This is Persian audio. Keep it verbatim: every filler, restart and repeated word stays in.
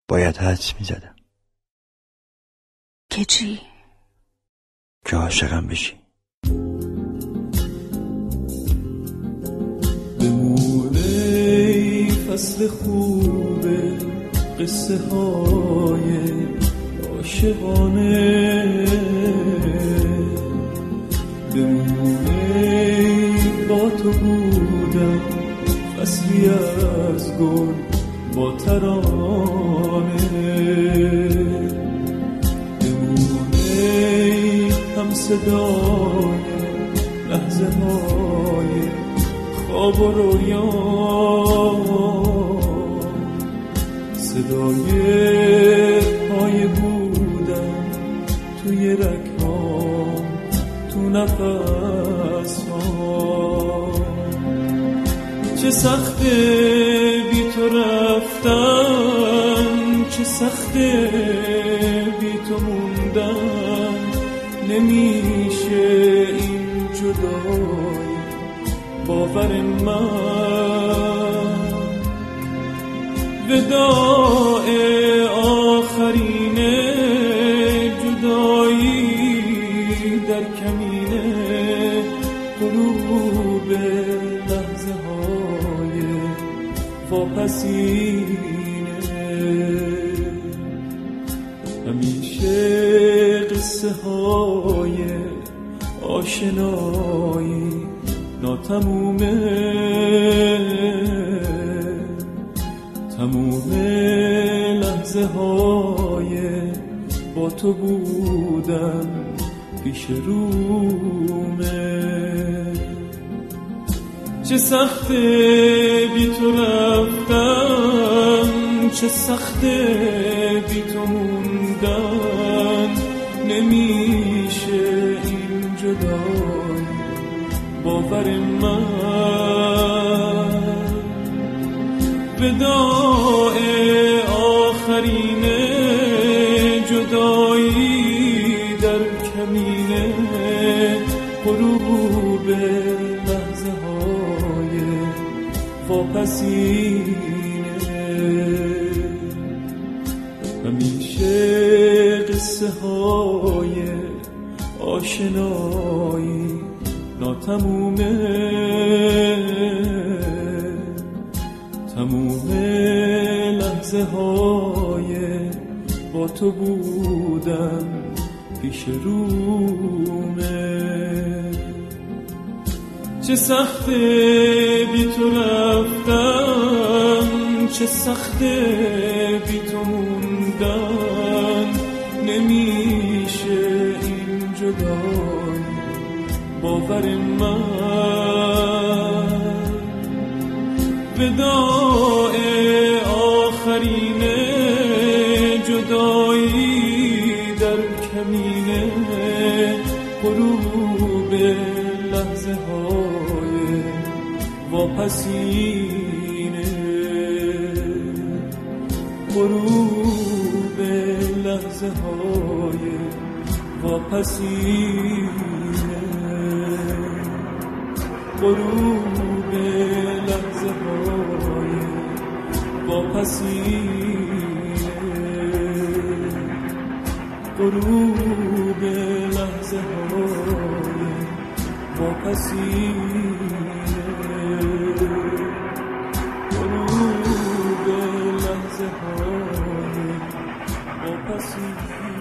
باید حدس میزدم که چی؟ که عاشقم بشی. بمونه فصل خوبه قصه های عاشقانه، بمونه با تو بودم فصلی از گل با ترانه، بمونه هم صدای لحظه های خواب و رویا، صدای پای بودم توی رگهام، تو نفسام. چه سخته بی تو رفتن، چه سخته بی تو موندن، نمیشه این جدایی باور من. وداع آخرین جدایی در کمینه، غروب لحظه های واپسینه. همیشه قصه های آشنایی ناتمومه، تموم لحظه های با تو بودن پیش رومه. چه سخته بی تو رفتن، چه سخته بی تو موندن، نمیشه این جدایی باور من. وداع آخرین جدایی در کمینه، غروب لحظه های واپسینه. همیشه قصه های آشنایی ناتمومه، تموم لحظه های با تو بودن پیش رومه. چه سخته بی تو رفتن، چه سخته بی تو موندن، نمیشه این جدایی باور من. وداع آخرین جدایی در کمینه، غروب لحظه های واپسینه، غروب لحظه های واپسینه، غروب لحظه های واپسینه، غروب لحظه های واپسینه، غروب لحظه های واپسینه.